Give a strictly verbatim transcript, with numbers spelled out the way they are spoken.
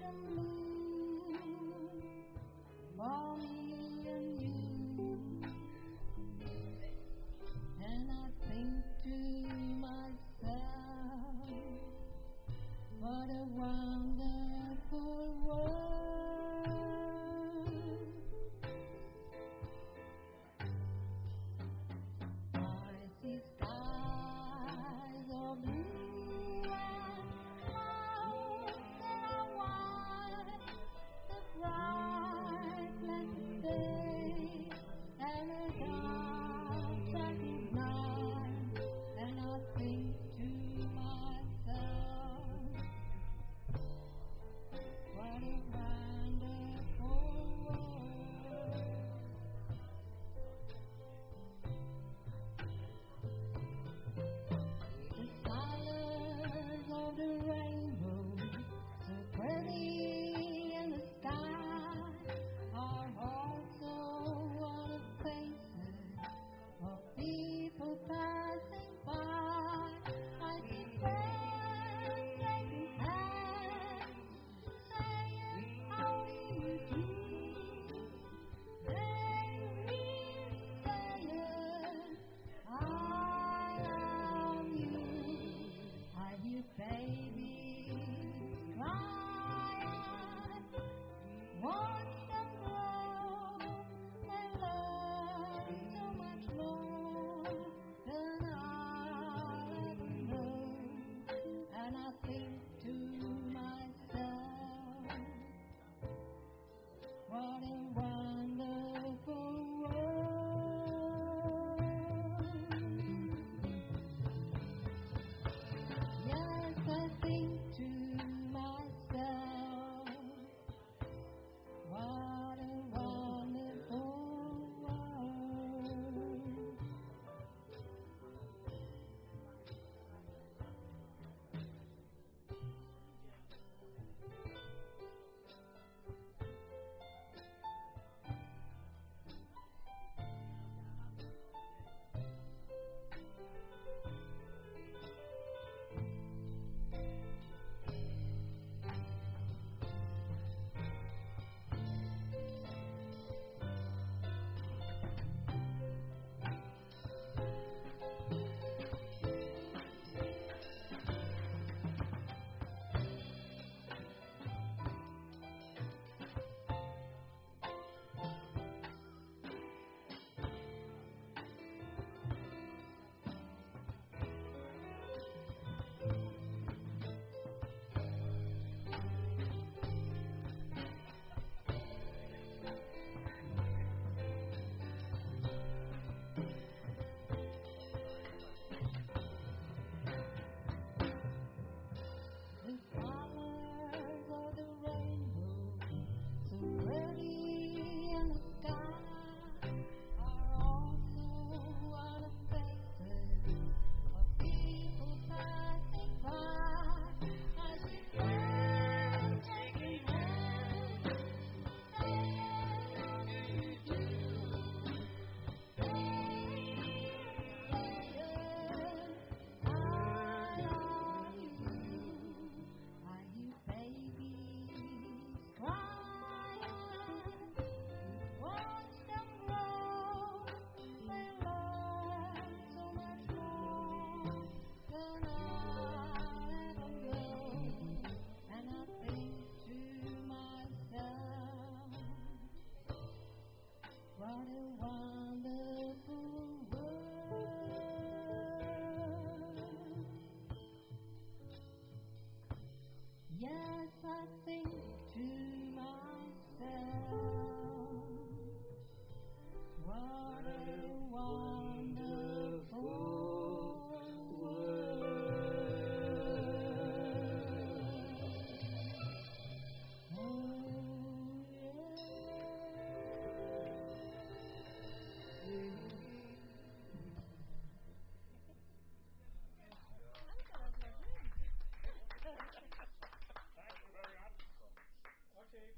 the moon for me and you. And I think to myself, what a wonderful world. I see skies of blue and clouds that are white, the bright blessed day and the dark shadowy night. And I think to myself, what a wonderful world. The colors of the rainbow, so pretty in the sky, are also on the faces of people passing by. I see friends shaking hands, saying, how do you do? They really saying, I love you. I hear babies crying, watch them grow. They learn so much more than I'll ever know. And I think to myself, what a wonderful world. Yes, I think to myself, what a wonderful world. The colors of the rainbow, so pretty in the sky, are also on the faces of people passing by. I see friends shaking hands, saying, how do you do? They saying, I love you. I hear babies crying, watch them grow. They learn so much more than I'll ever know. And I think to myself, what a wonderful world. Yes, I think to myself, what a wonderful